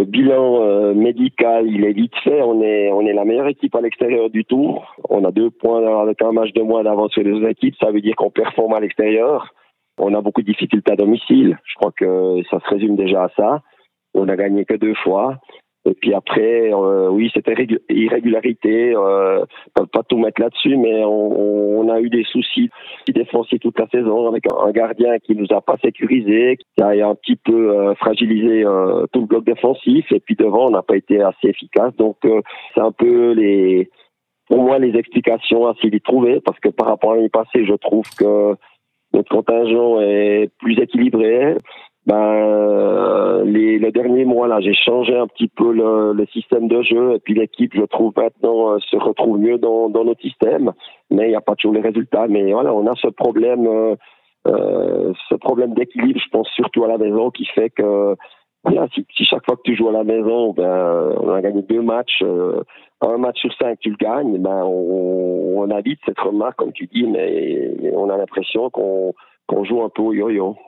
bilan médical, il est vite fait. On est la meilleure équipe à l'extérieur du tour. On a 2 points avec un match de moins d'avance sur les autres équipes. Ça veut dire qu'on performe à l'extérieur. On a beaucoup de difficultés à domicile. Je crois que ça se résume déjà à ça. On n'a gagné que 2 fois. Et puis après, oui, c'était irrégularité. Pas tout mettre là-dessus, mais on a eu des soucis défensifs toute la saison avec un gardien qui nous a pas sécurisé, qui a un petit peu fragilisé tout le bloc défensif. Et puis devant, on n'a pas été assez efficace. Donc c'est un peu pour moi, les explications à s'y trouver, parce que par rapport à l'année passée, je trouve que notre contingent est plus équilibré. Le dernier mois là, j'ai changé un petit peu le système de jeu, et puis l'équipe, je trouve maintenant se retrouve mieux dans notre système, mais il n'y a pas toujours les résultats. Mais voilà, on a ce problème d'équilibre, je pense surtout à la maison, qui fait que voilà, si chaque fois que tu joues à la maison, on a gagné 2 matchs, un match sur 5 tu le gagnes, on a vite cette remarque comme tu dis, mais on a l'impression qu'on joue un peu au yo-yo.